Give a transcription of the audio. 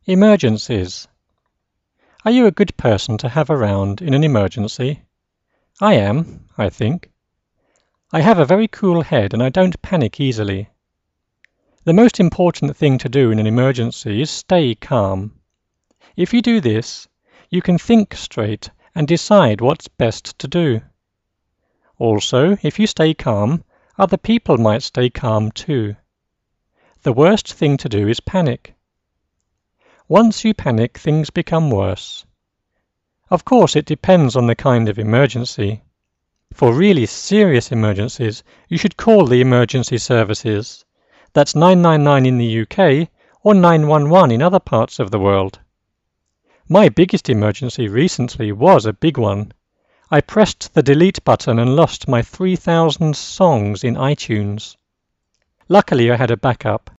Emergencies. Are you a good person to have around in an emergency? I am, I think. I have a very cool head and I don't panic easily. The most important thing to do in an emergency is stay calm. If you do this, you can think straight and decide what's best to do. Also, if you stay calm, other people might stay calm too. The worst thing to do is panic. Once you panic, things become worse. Of course, it depends on the kind of emergency. For really serious emergencies, you should call the emergency services. That's 999 in the UK or 911 in other parts of the world. My biggest emergency recently was a big one. I pressed the delete button and lost my 3,000 songs in iTunes. Luckily, I had a backup.